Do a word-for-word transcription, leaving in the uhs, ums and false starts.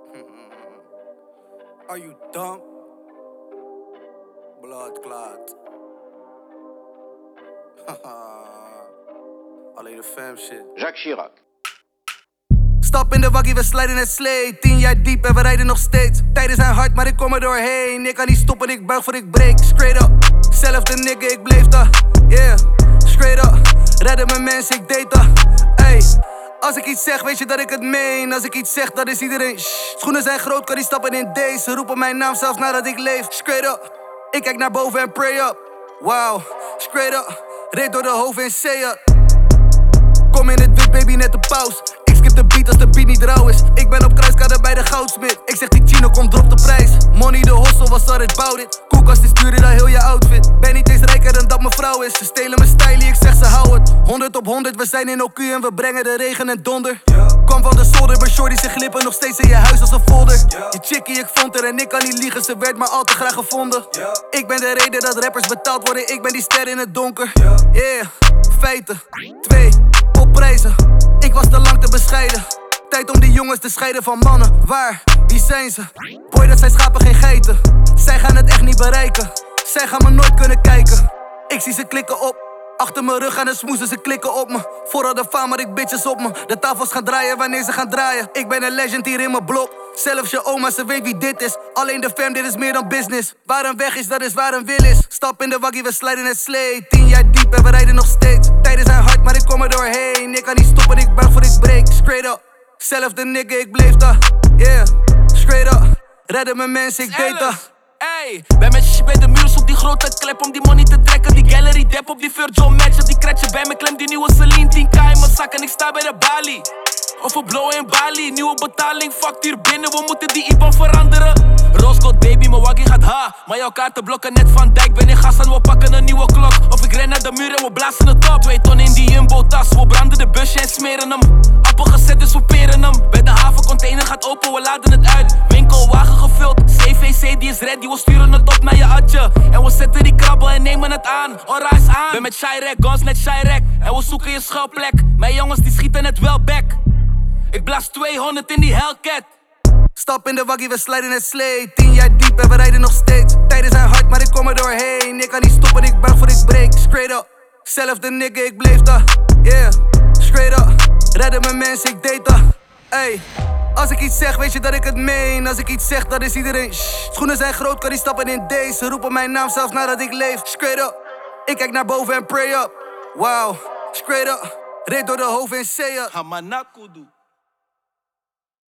Are you dumb? Blood clot. Alleen de fam shit. Jacques Chirac. Stap in de waggie, we slijden het slee. Tien jaar diep en we rijden nog steeds. Tijden zijn hard, maar ik kom er doorheen. Ik kan niet stoppen, ik buig voor ik break. Straight up, zelfde nigga, ik bleef daar. Yeah, straight up. Redden mijn mensen, ik deed dat. Ey, als ik iets zeg, weet je dat ik het meen. Als ik iets zeg, dan is iedereen shh. Schoenen zijn groot, kan die stappen in deze. Roepen mijn naam zelfs nadat ik leef. Straight up, ik kijk naar boven en pray up. Wow, straight up, reed door de hoofd en say up. Kom in het wit, baby, net de paus. Ik skip de beat als de beat niet rauw is. Ik ben op kruiskade bij de goudsmid. Ik zeg die Chino, kom drop de prijs. Money de hustle, was all about it. Koelkast is duurder dan heel je outfit. Ben niet eens rijker dan dat mijn vrouw is. Ze stelen mijn style, ik zeg ze hou het. Honderd op honderd, we zijn in O Q en we brengen de regen en donder. Kom van de zolder, maar shorty ze glippen nog steeds in je huis als een folder. Je chickie, ik vond er en ik kan niet liegen, ze werd maar al te graag gevonden. Ik ben de reden dat rappers betaald worden, ik ben die ster in het donker. Yeah, feiten, twee, op prijzen. Ik was te lang te bescheiden. Tijd om die jongens te scheiden van mannen. Waar? Wie zijn ze? Boy, dat zijn schapen, geen geiten. Zij gaan het echt niet bereiken. Zij gaan me nooit kunnen kijken. Ik zie ze klikken op. Achter mijn rug gaan de smoezen, ze klikken op me. Vooral de faam, maar ik bitches op me. De tafels gaan draaien wanneer ze gaan draaien. Ik ben een legend hier in mijn blok. Zelfs je oma, ze weet wie dit is. Alleen de fam, dit is meer dan business. Waar een weg is, dat is waar een wil is. Stap in de waggie, we slijden het slee. Tien jaar diep en we rijden nog steeds. Tijden zijn hard, maar ik kom er doorheen. Ik kan niet stoppen, ik buig voor ik break. Straight up, zelfde nigga, ik bleef daar. Yeah, straight up, redden mijn mensen, ik deed dat. Ey, ben met shit bij de muur, zoek die grote klep om die money te trekken. Die gallery dep op die Virgil match, op die kretje bij me klem die nieuwe Celine. tien k in mijn zak en ik sta bij de balie. Over blow in Bali, nieuwe betaling, factuur binnen, we moeten die I B A N veranderen. Roscoe baby, mijn waggie gaat ha, maar jouw kaarten blokken net van dijk. Ben in gas en we pakken een nieuwe klok. Of ik ren naar de muur en we blazen het op. Twee ton in die jumbo tas, we branden de busje en smeren hem. Appel gezet dus we peren hem. Bij de havencontainer gaat open, we laden het uit. Winkelwagen gevuld, C V C die is ready, we sturen het op naar je atje. En we zetten die krabbel en nemen het aan, ora is aan. Ben met Chirac, guns net Chirac, en we zoeken je schuilplek. Mijn jongens die schieten het wel back. Ik blaas tweehonderd in die Hellcat. Stap in de waggie, we slijden het slee. Tien jaar diep en we rijden nog steeds. Tijden zijn hard, maar ik kom er doorheen. Ik kan niet stoppen, ik buig voor ik break. Straight up, zelfde nigga, ik bleef daar. Yeah, straight up, redden mijn mensen, ik deed dat. Ey, als ik iets zeg, weet je dat ik het meen. Als ik iets zeg, dan is iedereen shh. Schoenen zijn groot, kan die stappen in deze. Roepen mijn naam zelfs nadat ik leef. Straight up, ik kijk naar boven en pray up. Wow, straight up, reed door de hoofd en say up. Hamanakudu.